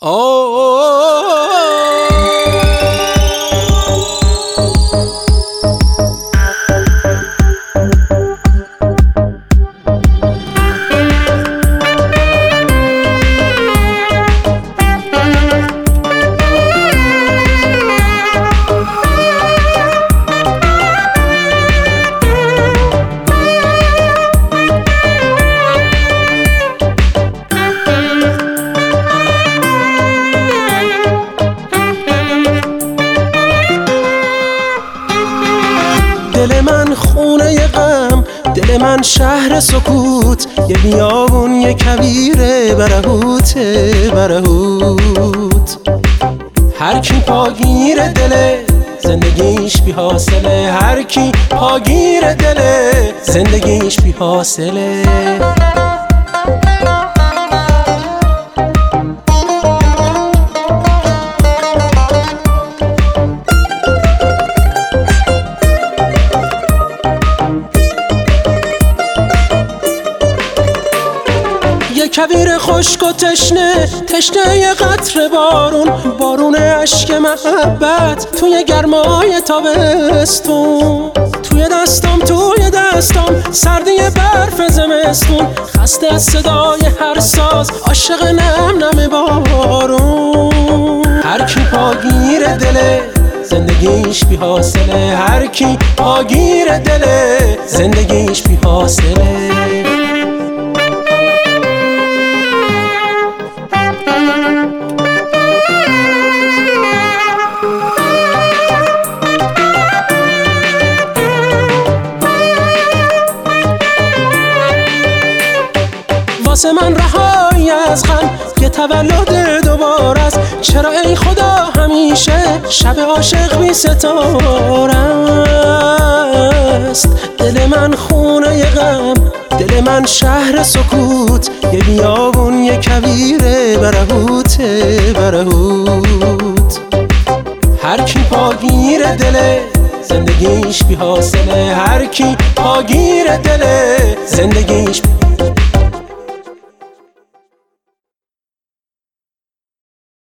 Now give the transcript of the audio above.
دل من خونه غم، دل من شهر سکوت، یه بیابون یه کویره برهوت. هر کی پاگیر دله زندگیش بی حاصله، هر کی پاگیر دله زندگیش بی حاصله. یه کویر خشک و تشنه، تشنه قطره بارون اشک محبت توی گرمای تابستون. توی دستام سردی برف زمستون، خسته از صدای هر ساز، عاشق نم بارون. هر کی پاگیر دله زندگیش بی حاصله، هر کی پاگیر دله زندگیش بی حاصله. واسه من رهایی از غم یه تولد دوباره است. چرا ای خدا همیشه شب عاشق بی ستاره است؟ دل من خونه غم، دل من شهر سکوت، یه بیابون یه کویره برهوت. هر کی پاگیر دله زندگیش بی حاصله، هر کی پاگیر دله زندگیش